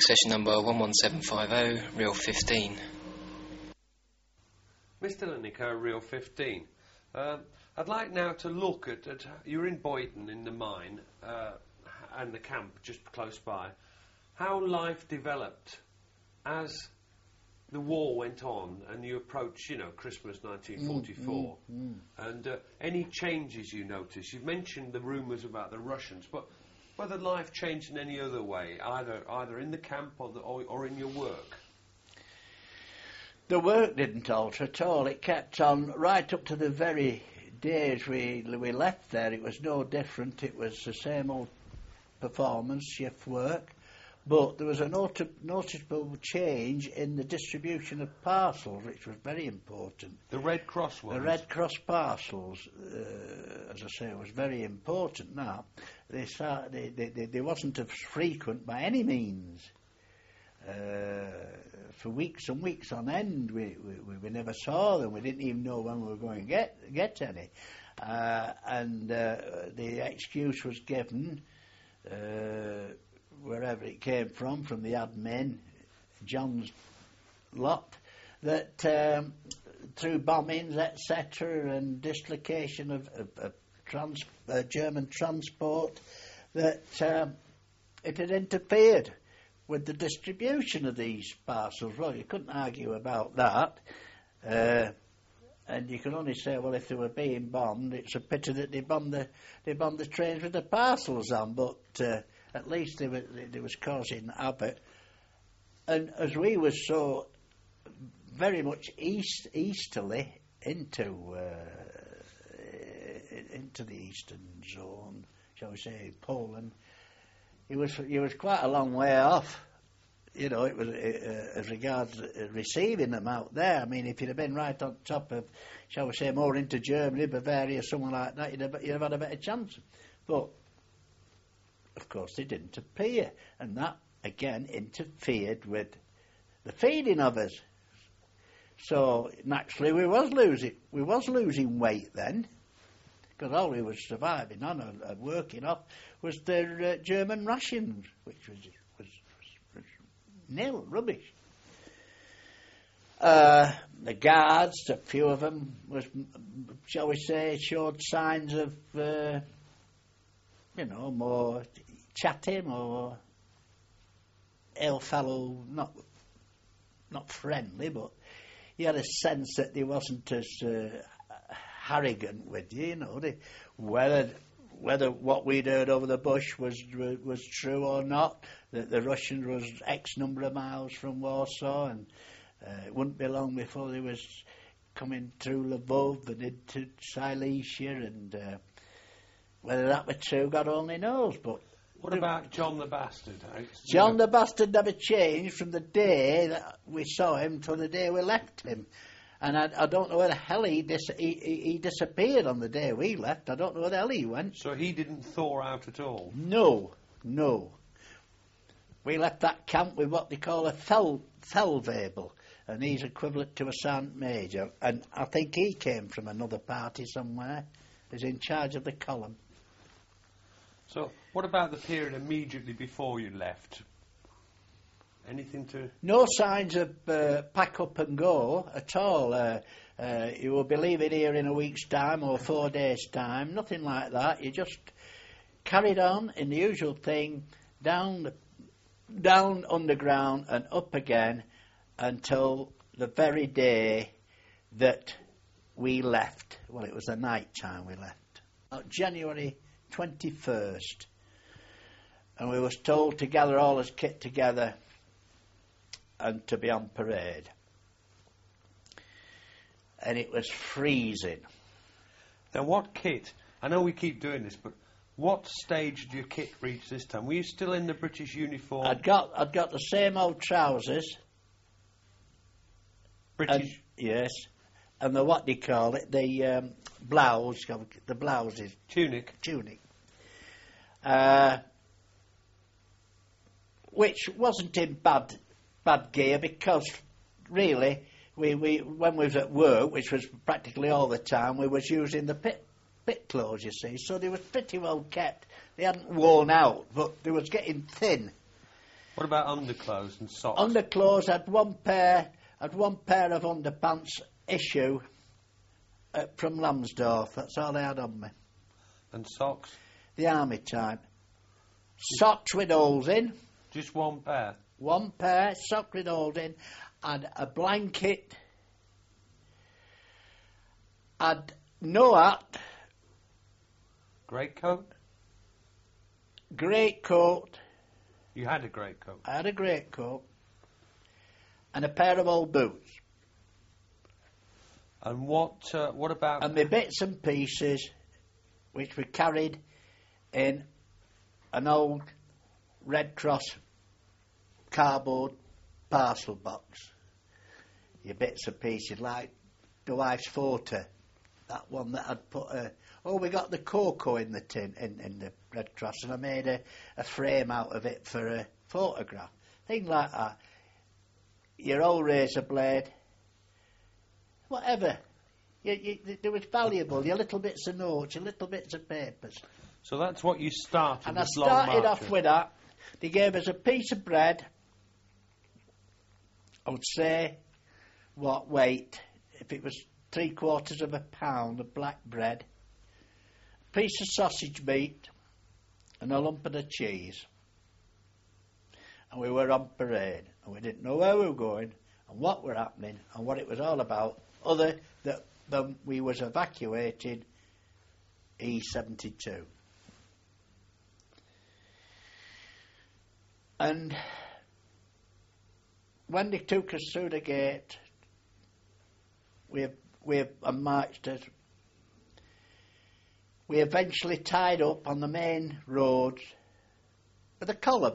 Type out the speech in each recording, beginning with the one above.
session number 11750, reel 15. Mr. Lineker, reel 15. I'd like now to look at you're in Boyton in the mine and the camp just close by, how life developed as the war went on and you approached, Christmas 1944, and any changes you noticed. You've mentioned the rumours about the Russians, but whether life changed in any other way, either in the camp or in your work. The work didn't alter at all. It kept on right up to the very days we left there. It was no different. It was the same old performance, shift work. But there was a noticeable change in the distribution of parcels, which was very important. The Red Cross ones? The Red Cross parcels, as I say, was very important. Now, they wasn't as frequent by any means. For weeks and weeks on end, we never saw them. We didn't even know when we were going to get any. And the excuse was given, wherever it came from the admin, John's lot, that through bombings, etc., and dislocation of German transport, that it had interfered with the distribution of these parcels. Well, you couldn't argue about that. And you can only say, well, if they were being bombed, it's a pity that they bombed the trains with the parcels on, but at least they was causing havoc. And as we were so very much easterly into the eastern zone, shall we say, Poland, he was quite a long way off. It was as regards receiving them out there. I mean, if you'd have been right on top of, shall we say, more into Germany, Bavaria, somewhere like that, you'd have had a better chance. But of course, they didn't appear, and that again interfered with the feeding of us. So naturally, we was losing weight then, because all we was surviving on and working off was their German rations, which was nil, rubbish. The guards, a few of them, was, shall we say, showed signs of, more chatty, more ill fellow, not friendly, but you had a sense that they wasn't as arrogant with you, whether what we'd heard over the bush was true or not, that the Russians was X number of miles from Warsaw, and it wouldn't be long before they was coming through Lvov and into Silesia, and whether that were true, God only knows. But what about John the Bastard? John the Bastard never changed from the day that we saw him to the day we left him. And I don't know where the hell he disappeared on the day we left. I don't know where the hell he went. So he didn't thaw out at all? No. We left that camp with what they call a Feldwebel, and he's equivalent to a Sergeant Major. And I think he came from another party somewhere. He's in charge of the column. So what about the period immediately before you left? Anything to... No signs of pack up and go at all. You will be leaving here in a week's time or 4 days' time. Nothing like that. You just carried on in the usual thing, down underground and up again until the very day that we left. Well, it was the night time we left. January 21st. And we was told to gather all his kit together and to be on parade. And it was freezing. Now what kit? I know we keep doing this, but what stage did your kit reach this time? Were you still in the British uniform? I'd got the same old trousers. British? Yes. And the, what do you call it? The blouse. The blouse is... Tunic. Which wasn't in bad gear, because really we when we was at work, which was practically all the time, we was using the pit clothes, you see, so they was pretty well kept. They hadn't worn out, but they was getting thin. What about underclothes and socks? Underclothes, had one pair of underpants issue from Lambsdorff. That's all I had on me. And socks? The army type. Socks with holes in. Just one pair? One pair, socks with holes in, and a blanket. Had no hat. Greatcoat? Greatcoat. You had a greatcoat? I had a greatcoat. And a pair of old boots. And what about... And my bits and pieces, which were carried in an old Red Cross cardboard parcel box. Your bits and pieces, like the wife's photo. That one that I'd put we got the cocoa in the tin, in the Red Cross, and I made a frame out of it for a photograph. Things like that. Your old razor blade, whatever. It was valuable, your little bits of notes, your little bits of papers. So that's what you started. And I started off with that. They gave us a piece of bread. I would say, what weight? If it was 3/4 of a pound of black bread, a piece of sausage meat, and a lump of the cheese. And we were on parade, and we didn't know where we were going, and what were happening, and what it was all about, other than we was evacuating E72. And when they took us through the gate, we marched us. We eventually tied up on the main roads with a column.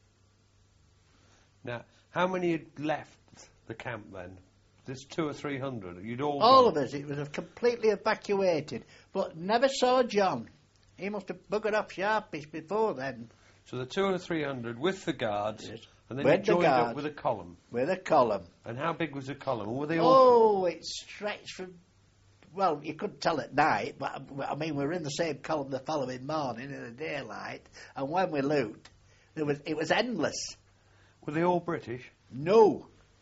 Now, how many had left the camp then? There's 200 or 300. You'd all All gone. of us. It was completely evacuated, but never saw John. He must have buggered off sharpish before then. So the 200 or 300 with the guards, Yes. and then With you the joined up guards. with a column. With a column. And how big was the column? Were they all? Oh, it stretched from. Well, you couldn't tell at night, but I mean, we were in the same column the following morning in the daylight, and when we looked, it was endless. Were they all British? No.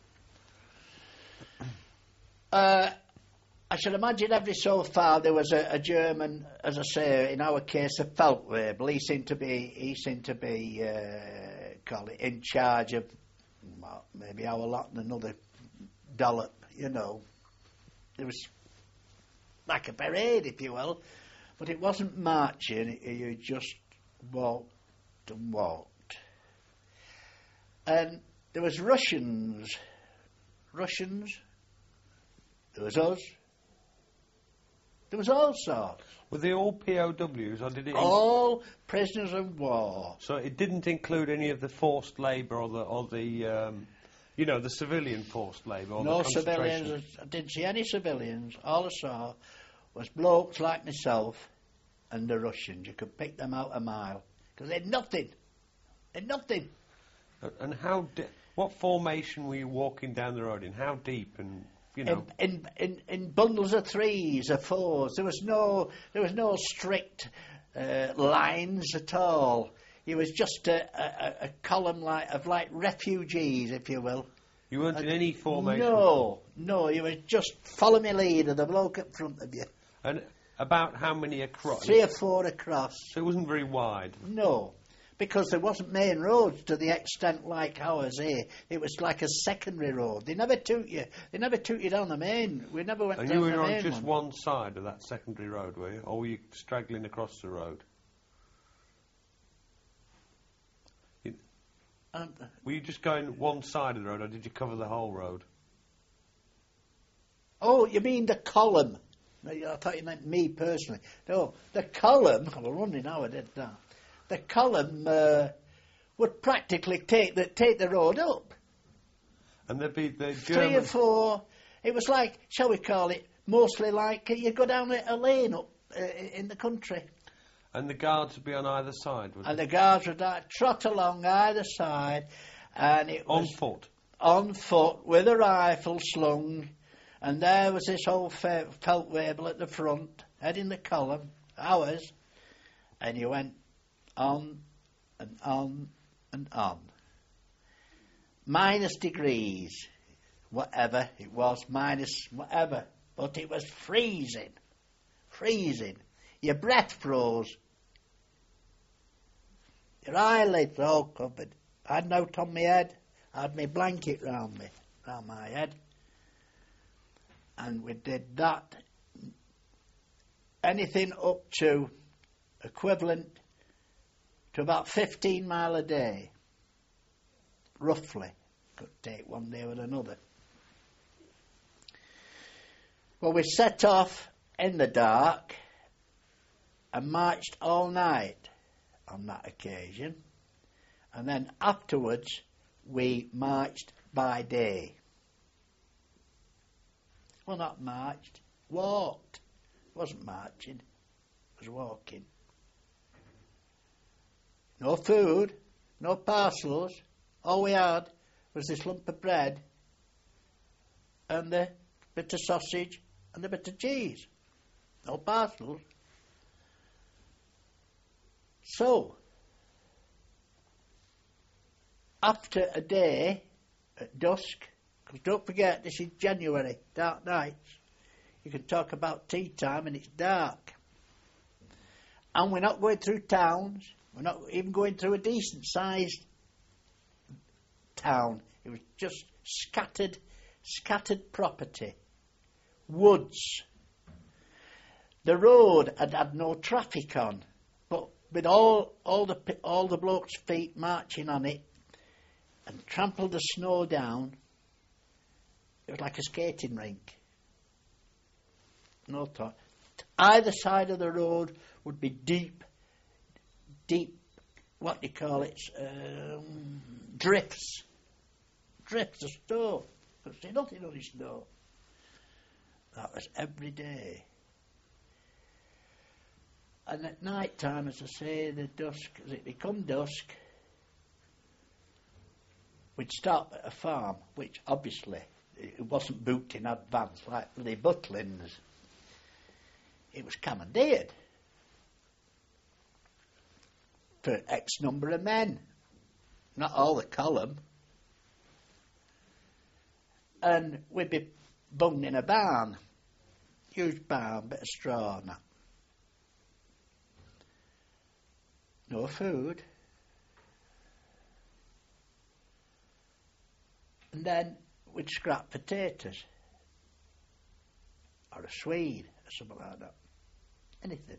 I should imagine every so far there was a German, as I say, in our case, a Feldwebel. He seemed to be, call it, in charge of maybe our lot and another dollop, you know. It was like a parade, if you will, but it wasn't marching. You just walked and walked. And there was Russians. There was us. There was all sorts. Were they all POWs, or did it? All prisoners of war. So it didn't include any of the forced labour or the the civilian forced labour. Or No the concentration. civilians. I didn't see any civilians. All I saw was blokes like myself and the Russians. You could pick them out a mile because they'd nothing. They'd nothing. And how? What formation were you walking down the road in? How deep and In bundles of threes or fours. There was no strict lines at all. It was just a column of refugees, if you will. You weren't in any formation? No, you were just follow me leader, the bloke up front of you. And about how many across? 3 or 4 across. So it wasn't very wide? No, because there wasn't main roads to the extent like ours here. It was like a secondary road. They never took you. They never took you down the main. We never went and down the main. And you were on just one. one side of that secondary road, were you? Or were you straggling across the road? Were you just going one side of the road, or did you cover the whole road? Oh, you mean the column? I thought you meant me personally. No, the column. I was wondering how I did that. The column would practically take the road up. And there'd be the German... 3 or 4. It was like, shall we call it, mostly like you go down a lane up in the country. And the guards would be on either side, would And they? the guards would trot along either side, and it was... On foot? On foot, with a rifle slung, and there was this old Feldwebel at the front, heading the column, ours, and you went on and on and on. minus degrees, whatever it was, minus whatever, but it was freezing, freezing. Your breath froze. Your eyelids all covered. I had no on my head. I had my blanket round my head. And we did that. Anything up to equivalent to about 15 mile a day, roughly. Could take one day or another. Well, we set off in the dark and marched all night on that occasion, and then afterwards we marched by day. Well, not marched, walked. It wasn't marching, it was walking. No food, no parcels. All we had was this lump of bread and the bit of sausage and the bit of cheese. No parcels. So, after a day at dusk, because don't forget this is January, dark nights, you can talk about tea time and it's dark. And we're not going through towns, we're not even going through a decent sized town. It was just scattered property, woods. The road had no traffic on, but with all the blokes' feet marching on it and trampled the snow down, it was like a skating rink. No thought. Either side of the road would be deep, what do you call it, drifts of snow. Couldn't see nothing on the snow. That was every day. And at night time, as I say, the dusk, as it become dusk, we'd stop at a farm, which obviously it wasn't booked in advance like the Butlins. It was commandeered for X number of men, not all the column. And we'd be bunged in a barn, huge barn, bit of straw and that. No food. And then we'd scrap potatoes, or a swede, or something like that. Anything.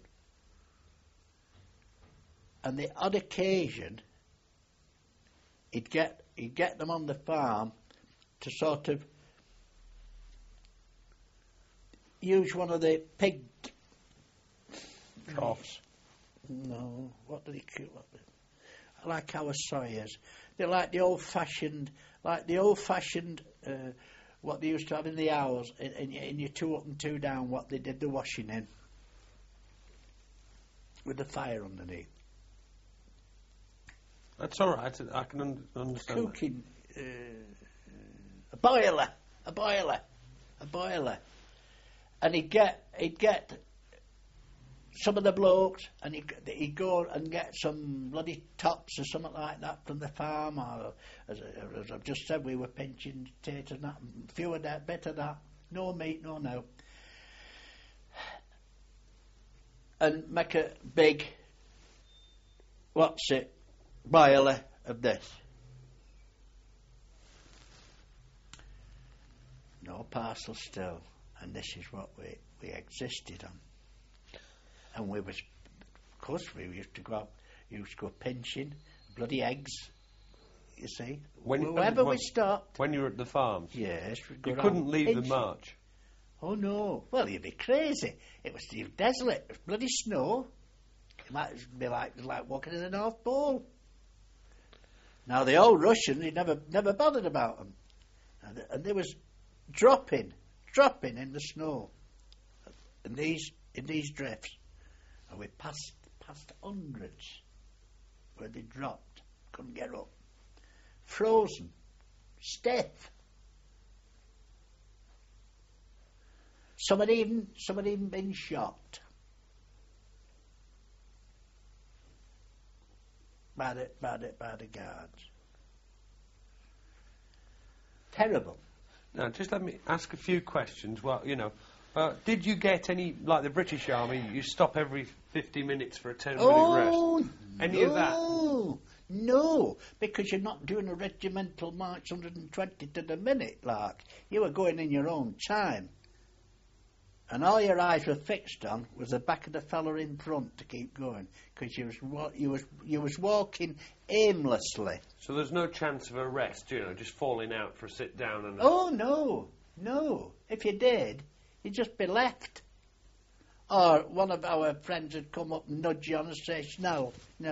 And the odd occasion, he'd get them on the farm to sort of use one of the pig troughs. No, what do they call it? I like our sawyers. They're like the old-fashioned, what they used to have in the hours, in your 2 up and 2 down, what they did the washing in, with the fire underneath. That's all right. I can understand. Cooking, a boiler, and he'd get some of the blokes, and he'd go and get some bloody tops or something like that from the farm, or as I've just said, we were pinching potatoes and that, few of that, bit of that, no meat, no. And make a big, boiler of this. No parcel still, and this is what we existed on. And we was, of course, we used to go pinching bloody eggs. You see, whenever we stopped. When you were at the farms, yes, you couldn't leave pinching. the march. Oh no! Well, you'd be crazy. It was desolate. It was bloody snow. It might be like walking in the North Pole. Now the old Russians, he never bothered about them, and they was dropping in the snow, in these drifts, and we passed hundreds where they dropped, couldn't get up, frozen, stiff. Some had even been shot by the guards. Terrible. Now, just let me ask a few questions. Well, you know, did you get any, like the British Army, you stop every 50 minutes for a 10-minute rest? Any of that? No, because you're not doing a regimental march 120 to the minute, like. You were going in your own time. And all your eyes were fixed on was the back of the fella in front to keep going, because you was walking aimlessly. So there's no chance of a rest, you know, just falling out for a sit down and... Oh, no. If you did, you'd just be left. Or one of our friends would come up and nudge you on and say, no.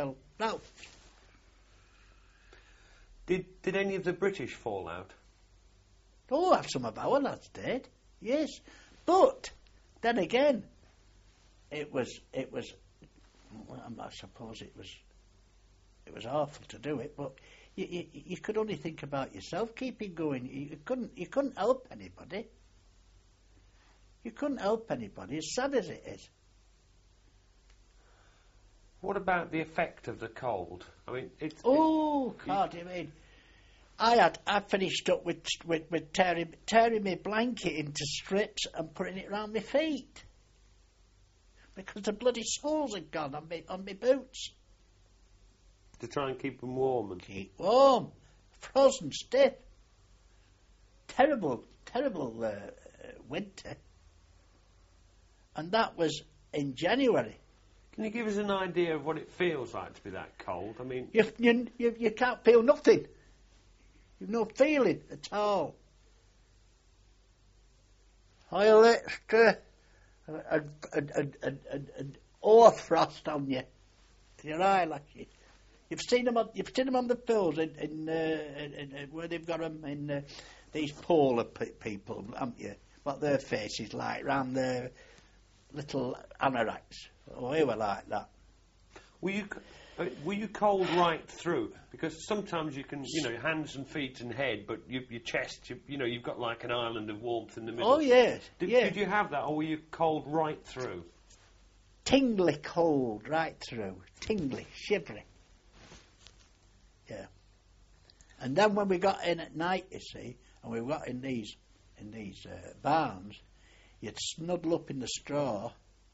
Did any of the British fall out? Oh, some of our lads did, yes. But, then again, it was. Well, I suppose it was awful to do it, but you could only think about yourself keeping going. You couldn't help anybody. You couldn't help anybody, as sad as it is. What about the effect of the cold? I mean, it's... Oh, God, I mean, I finished up with tearing my blanket into strips and putting it round my feet. Because the bloody soles had gone on my boots. To try and keep them warm. Keep warm. Frozen stiff. Terrible winter. And that was in January. Can you give us an idea of what it feels like to be that cold? I mean... You can't feel nothing. You've no feeling at all. Highlights and hoarfrost on you. Your eyelashes. You've seen them on the films in where they've got them in these polar people, haven't you? What their faces like round their little anoraks. Oh, they were like that. Were you cold right through? Because sometimes you can, you know, your hands and feet and head, but your chest, you've got like an island of warmth in the middle. Oh, yes. Did you have that, or were you cold right through? Tingly cold right through. Tingly, shivery. Yeah. And then when we got in at night, you see, and we got in these barns, you'd snuddle up in the straw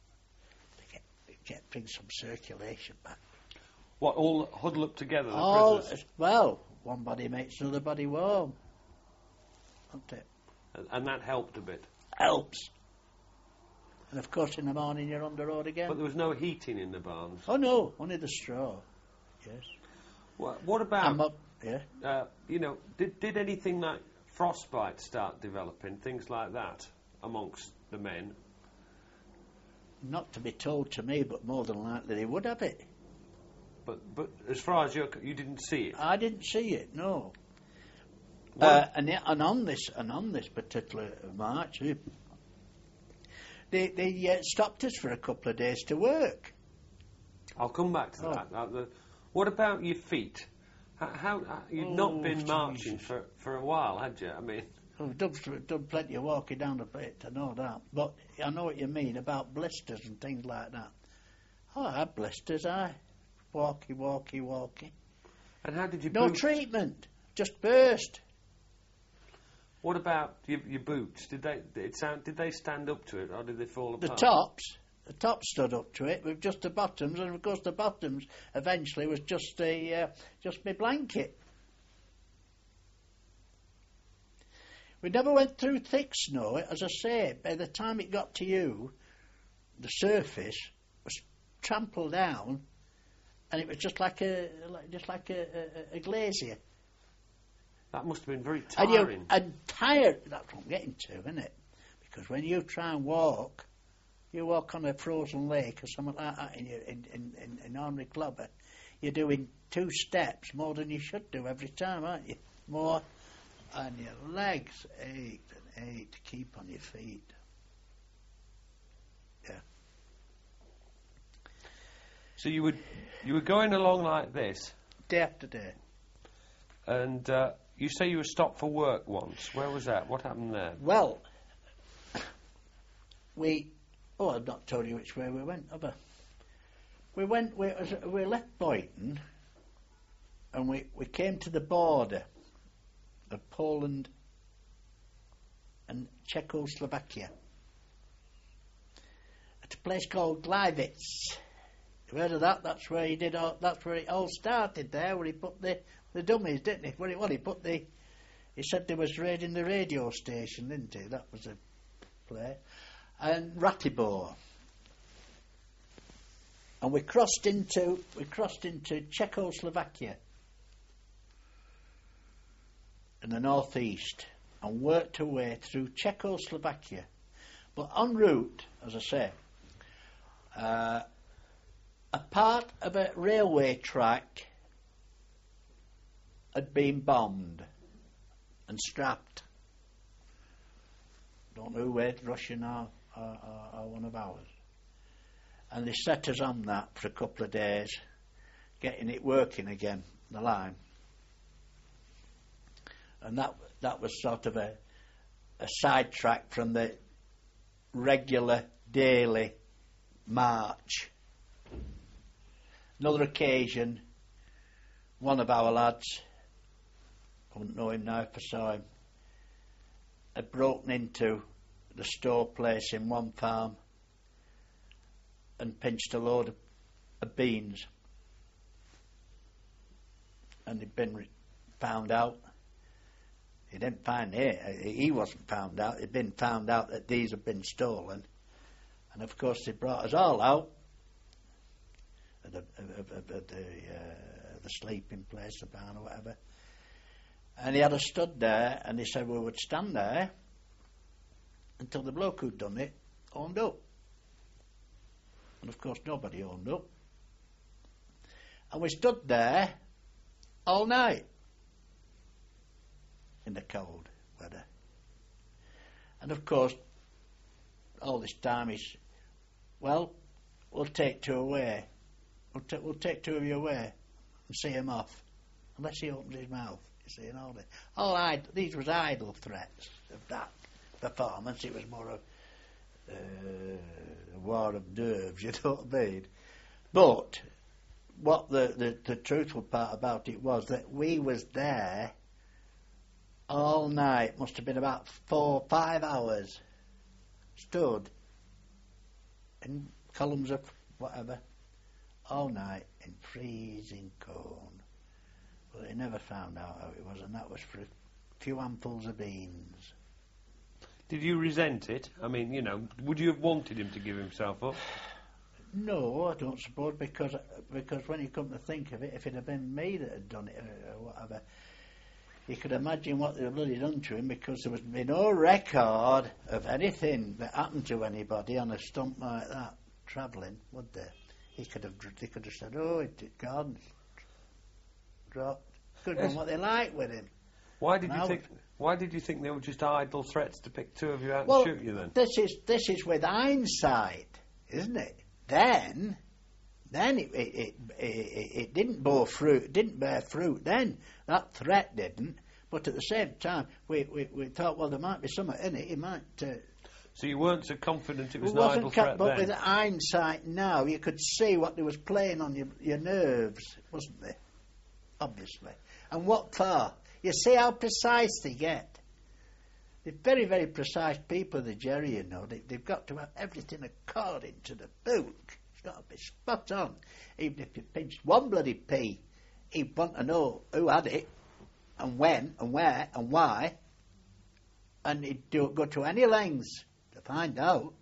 to bring some circulation back. What, all huddle up together, the prisoners? Well, one body makes another body warm. Doesn't it? And that helped a bit? Helps. And of course in the morning you're on the road again. But there was no heating in the barns? Oh no, only the straw. Yes. Well, what about... Yeah. Did anything like frostbite start developing, things like that, amongst the men? Not to be told to me, but more than likely they would have it. But as far as you didn't see it? I didn't see it, no. And on this particular march, they stopped us for a couple of days to work. I'll come back to that. What about your feet? How you've not been marching for a while, had you? I mean... I've done plenty of walking down the pit, I know that. But I know what you mean about blisters and things like that. Oh, I had blisters, walkie. And how did you No boots? treatment, just burst. What about your boots? Did they stand up to it, or did they fall apart? The tops stood up to it with just the bottoms, and of course the bottoms eventually was just my blanket. We never went through thick snow. As I say, by the time it got to you, the surface was trampled down, and it was just like a glacier. That must have been very tiring. And tired. That's what I'm getting to, isn't it? Because when you try and walk, you walk on a frozen lake or something like that in ordinary clobber, you're doing 2 steps more than you should do every time, aren't you? More. And your legs ached to keep on your feet. Yeah. So you were going along like this, day after day. And you say you were stopped for work once. Where was that? What happened there? Well, I've not told you which way we went, have I? We left Boyton, and we came to the border of Poland and Czechoslovakia. At a place called Gleiwitz. You heard of that? That's where he did. That's where it all started. There, where he put the dummies, didn't he? He put the. He said they was raiding the radio station, didn't he? That was a play. And Ratibor. And we crossed into Czechoslovakia in the northeast and worked our way through Czechoslovakia. But en route, as I say, a part of a railway track had been bombed and strapped. Don't know where, Russian or one of ours. And they set us on that for a couple of days, getting it working again, the line. And that was sort of a sidetrack from the regular daily march. Another occasion, one of our lads, I wouldn't know him now if I saw him, had broken into the store place in one farm and pinched a load of beans. And he'd been found out. He didn't find it. He wasn't found out. He'd been found out that these had been stolen. And of course they brought us all out of the sleeping place, the barn or whatever. And he had us stood there, and he said we would stand there until the bloke who'd done it owned up. And of course nobody owned up. And we stood there all night in the cold weather. And of course, all this time he's, well, we'll take two away. We'll take two of you away and see him off, unless he opens his mouth. You see, and all these was idle threats of that performance. It was more of a war of nerves, you know what I mean? But what the truthful part about it was that we was there all night. Must have been about 4 or 5 hours. Stood in columns of whatever all night in freezing cold. But they never found out how it was, and that was for a few handfuls of beans. Did you resent it? I mean, you know, would you have wanted him to give himself up? No, I don't suppose, because when you come to think of it, if it had been me that had done it or whatever, you could imagine what they had bloody done to him, because there was no record of anything that happened to anybody on a stump like that travelling, would there? They could have said, oh, it had gone, dropped. Could have done what they liked with him. Why did you think they were just idle threats to pick two of you out and shoot you then? This is with hindsight, isn't it? Then it didn't bear fruit. Didn't bear fruit. Then that threat didn't. But at the same time, we thought, well, there might be something in it. It might. So you weren't so confident it was an idle threat but then? with hindsight now, you could see what they was playing on your nerves, wasn't they? Obviously. And what for? You see how precise they get. They're very, very precise people, the Jerry, you know. They've got to have everything according to the book. It's got to be spot on. Even if you pinched one bloody pea, he'd want to know who had it, and when, and where, and why. And he'd go to any lengths to find out.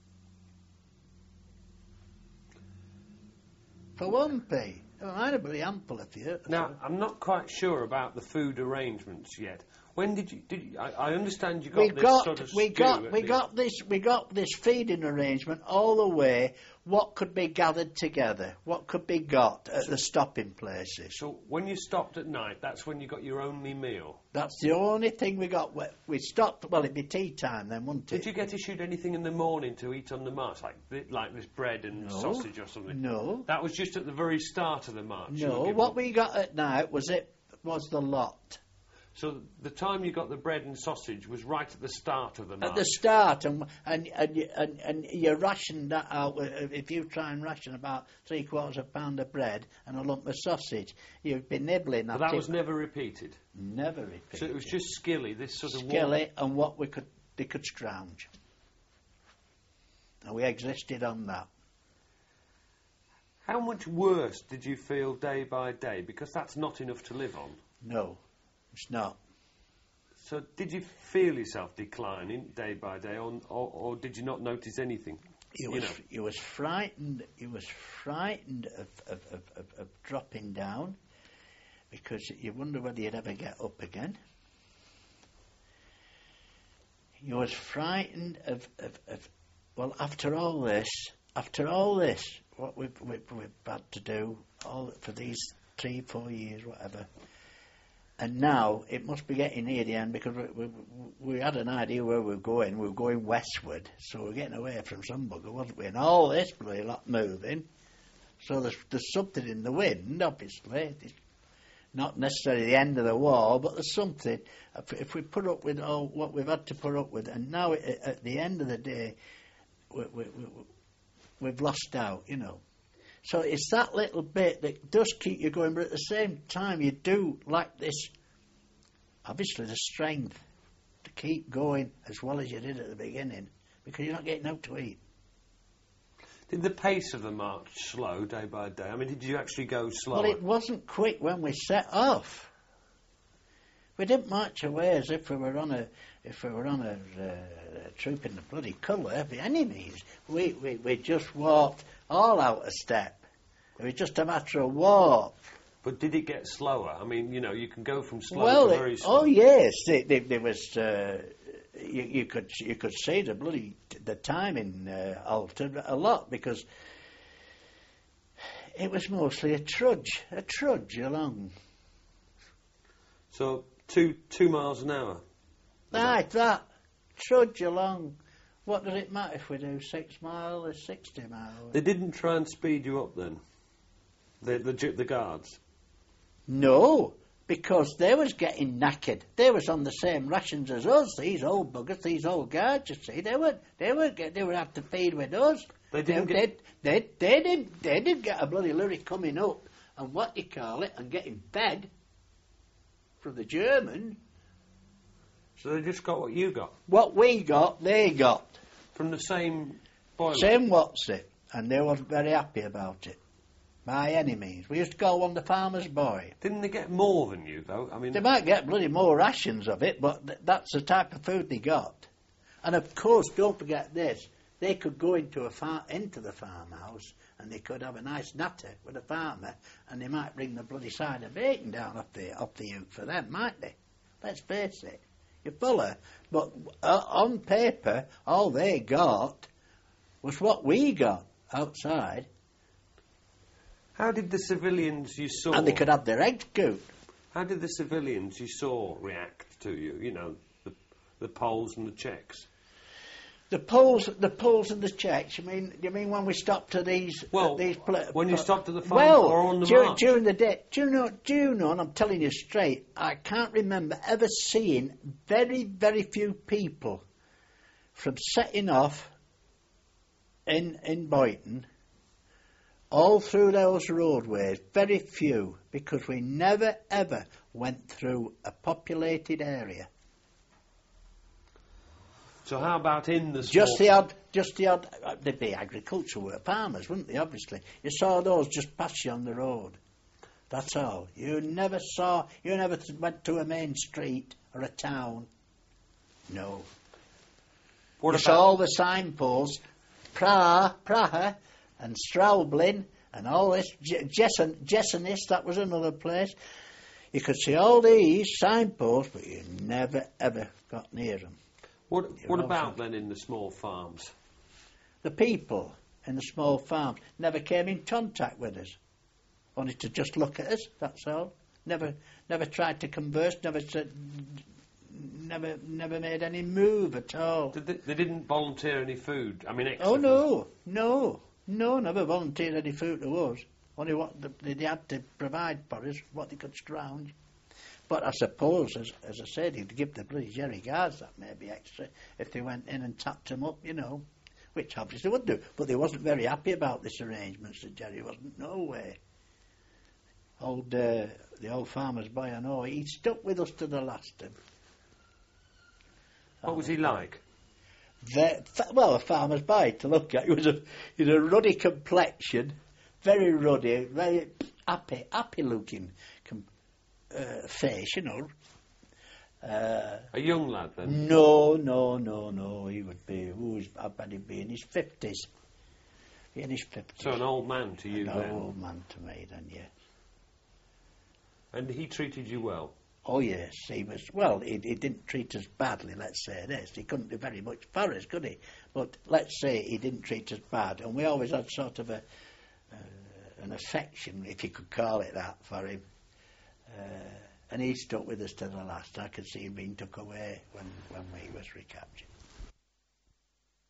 For one pea. Never mind a bloody handful of you. Now, I'm not quite sure about the food arrangements yet. When did you? I understand you got we got this feeding arrangement all the way. What could be gathered together? What could be got at the stopping places? So when you stopped at night, that's when you got your only meal. That's the only thing we got. We stopped. Well, it'd be tea time then, wouldn't it? Did you get issued anything in the morning to eat on the march, like this bread and sausage or something? No. That was just at the very start of the march. No. What we got at night was the lot. So the time you got the bread and sausage was right at the start of the march? At the start, and you rationed that out. If you try and ration about 3/4 pound of bread and a lump of sausage, you'd be nibbling at that was never repeated? Never repeated. So it was just skilly, this sort of skilly, and what we could they could scrounge. And we existed on that. How much worse did you feel day by day? Because that's not enough to live on. No, it's not. So did you feel yourself declining day by day, or did you not notice anything? You was frightened. You was frightened of dropping down, because you wonder whether you'd ever get up again. You was frightened of well, after all this, what we've had to do all for these 3-4 years, whatever. And now it must be getting near the end, because we had an idea where we were going. We were going westward, so we're getting away from some bugger, wasn't we? And all this bloody lot moving. So there's something in the wind, obviously. It's not necessarily the end of the war, but there's something. If we put up with all what we've had to put up with, and now at the end of the day, we've lost out, you know. So it's that little bit that does keep you going, but at the same time you do like this, obviously the strength to keep going as well as you did at the beginning, because you're not getting out to eat. Did the pace of the march slow day by day? I mean, did you actually go slower? Well, it wasn't quick when we set off. We didn't march away as if we were on a troop in the bloody colour by any means. We just walked all out of step. It was just a matter of walk. But did it get slower? I mean, you know, you can go from slow to very slow. Oh yes, there was. You could see the timing altered a lot, because it was mostly a trudge along. So 2 miles an hour. That trudge along. What does it matter if we do 6 miles or 60 miles? They didn't try and speed you up then, the guards. No, because they was getting knackered. They was on the same rations as us. These old buggers, these old guards. You see, they would have to feed with us. They didn't They didn't get a bloody lyric coming up and what you call it and getting fed from the German. So they just got what you got. What we got, they got. From the same boiler? Same what's it. And they wasn't very happy about it. By any means. We used to call one the farmer's boy. Didn't they get more than you, though? I mean, they might get bloody more rations of it, but that's the type of food they got. And of course, don't forget this. They could go into the farmhouse and they could have a nice natter with a farmer, and they might bring the bloody side of bacon down off the ute for them, might they? Let's face it. You follow? But on paper, all they got was what we got outside. How did the civilians you saw... And they could have their eggs cooked. How did the civilians you saw react to you? You know, the Poles and the Czechs. The Poles and the Czechs. You mean when we stopped to these? Well, when you stopped at the farm or on the march? During the day. Do you know? And I'm telling you straight, I can't remember ever seeing very, very few people from setting off in Boyton all through those roadways. Very few, because we never ever went through a populated area. So how about in the small... Just the odd, they'd be agricultural work, farmers, wouldn't they, obviously? You saw those just pass you on the road. That's all. You never went to a main street or a town. No. You saw all the signposts, Praha and Straubling and all this, Jesenice, that was another place. You could see all these signposts, but you never ever got near them. What about then in the small farms? The people in the small farms never came in contact with us. Only to just look at us, that's all. Never tried to converse, never made any move at all. They didn't volunteer any food? I mean, extra food? No, never volunteered any food to us. Only what they had to provide for us, what they could scrounge. But I suppose, as I said, he'd give the bloody Jerry guards that maybe extra if they went in and tapped them up, you know, which obviously would do. But they wasn't very happy about this arrangement, so Jerry wasn't, no way. The old farmer's boy, I know, he stuck with us to the last. What was he like? Well, a farmer's boy to look at. He had a ruddy complexion, very ruddy, very happy looking face, you know. A young lad then? No. He would be. I bet he'd be in his 50s. In his 50s. So an old man to you then? An old man to me then, yeah. And he treated you well? Oh yes, he was. Well, he didn't treat us badly. Let's say this. He couldn't do very much for us, could he? But let's say he didn't treat us bad, and we always had sort of an affection, if you could call it that, for him. And he stuck with us to the last. I could see him being took away when we was recaptured.